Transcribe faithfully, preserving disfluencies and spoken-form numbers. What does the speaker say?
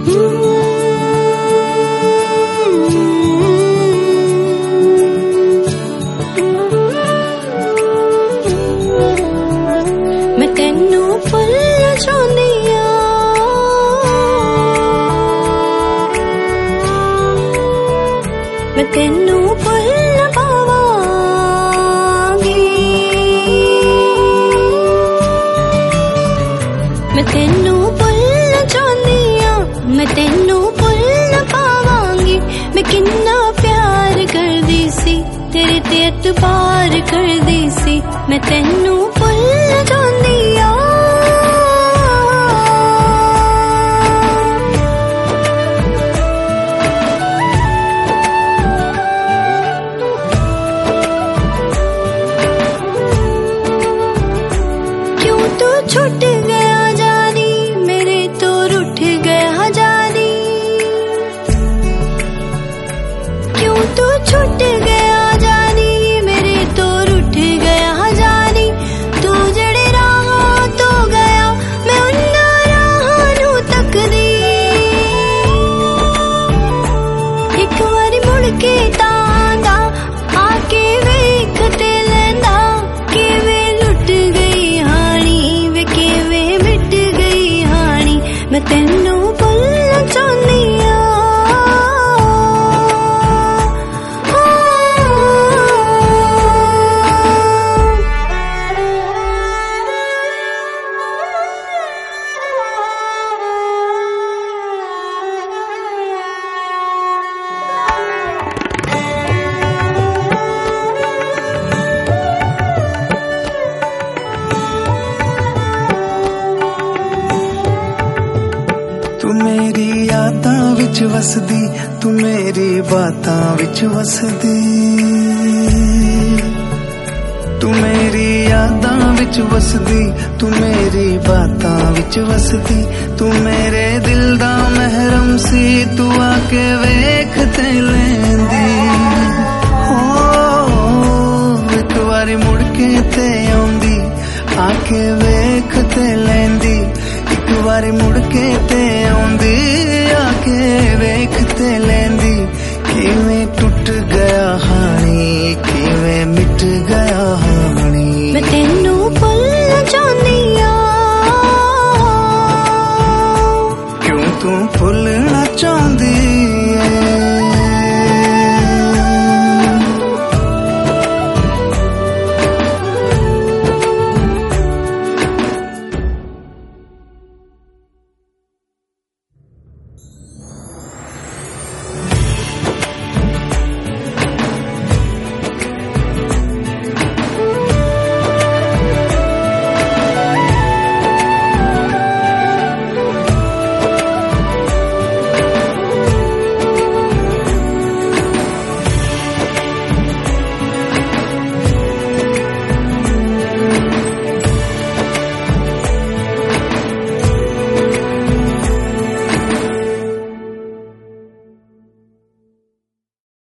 मैं तेनू भुल जानी आ, मैं तेनू भुल पावांगी, मैं तेनू भुल जानी आ, मैं तेनू भुल पावांगी। मैं किन्ना प्यार करदी सी, तेरे ते एतबार करदी सी, मैं तेनू भुल जानी आ। क्यों तू छूट गया जानी, मेरे तो रूठ गया जानी, क्यों तू छूट गया जानी, मेरे तो रूठ गया जानी। तू जड़े राह तो गया, मैं उन्ना राह नू तकदी, एक बारी मुड़ के तांदा आके वेख ते लैंदा, किवें लुट गई हानी वे किवें मिट गई हानी। मैं तेनू भुलना चाहनी आ, तू मेरी यादां विच वसदी, तू मेरी बातां विच वसदी, तू मेरी यादां विच वसदी, तू मेरी बातां विच वसदी। तू मेरे दिल दा महरम सी, तू आके वेख ते लैंदी, हो एक बारी मुड़ के ते आउंदी, आके वेख ते लैंदी, एक बारी मुड़ के ते आउंदी, आके वेख ते लैंदी। किवें टुट गया हानी, किवें मिट गया हानी।